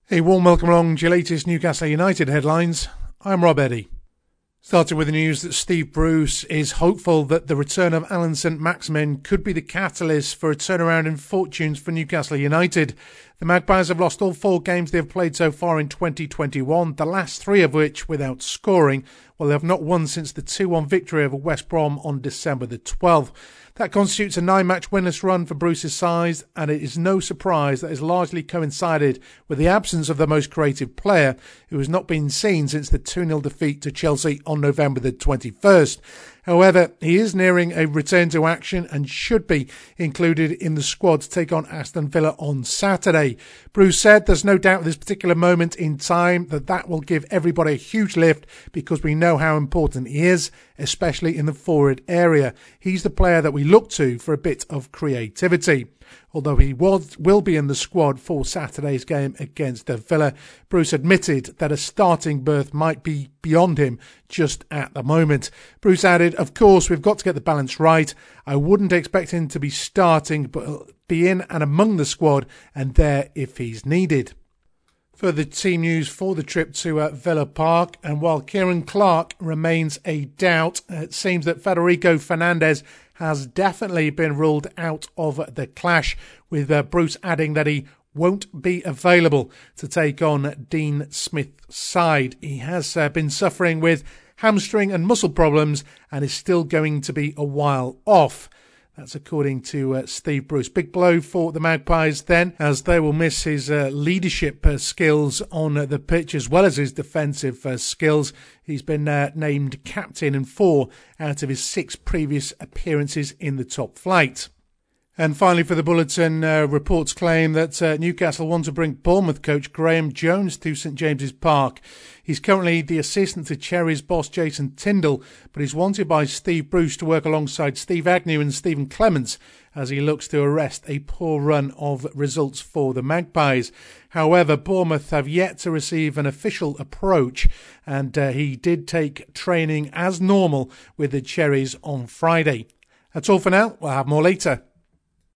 A warm welcome along to your latest Newcastle United headlines. I'm Rob Eddy. Starting with the news that Steve Bruce is hopeful that the return of Allan Saint-Maximin could be the catalyst for a turnaround in fortunes for Newcastle United. The Magpies have lost all 4 games they have played so far in 2021, the last 3 of which without scoring, while they have not won since the 2-1 victory over West Brom on December the 12th. That constitutes a 9-match winless run for Bruce's side, and it is no surprise that has largely coincided with the absence of the most creative player, who has not been seen since the 2-0 defeat to Chelsea on November the 21st. However, he is nearing a return to action and should be included in the squad to take on Aston Villa on Saturday. Bruce said there's no doubt at this particular moment in time that will give everybody a huge lift because we know how important he is, especially in the forward area. He's the player that we look to for a bit of creativity. Although he will be in the squad for Saturday's game against Villa, Bruce admitted that a starting berth might be beyond him just at the moment. Bruce added, "Of course, we've got to get the balance right. I wouldn't expect him to be starting, but be in and among the squad and there if he's needed." Further team news for the trip to Villa Park, and while Kieran Clark remains a doubt, it seems that Federico Fernandez has definitely been ruled out of the clash, with Bruce adding that he won't be available to take on Dean Smith's side. He has been suffering with hamstring and muscle problems and is still going to be a while off. That's according to Steve Bruce. Big blow for the Magpies then, as they will miss his leadership skills on the pitch as well as his defensive skills. He's been named captain in 4 out of his 6 previous appearances in the top flight. And finally for the bulletin, reports claim that Newcastle want to bring Bournemouth coach Graham Jones to St James's Park. He's currently the assistant to Cherries boss Jason Tindall, but he's wanted by Steve Bruce to work alongside Steve Agnew and Stephen Clements as he looks to arrest a poor run of results for the Magpies. However, Bournemouth have yet to receive an official approach, and he did take training as normal with the Cherries on Friday. That's all for now. We'll have more later.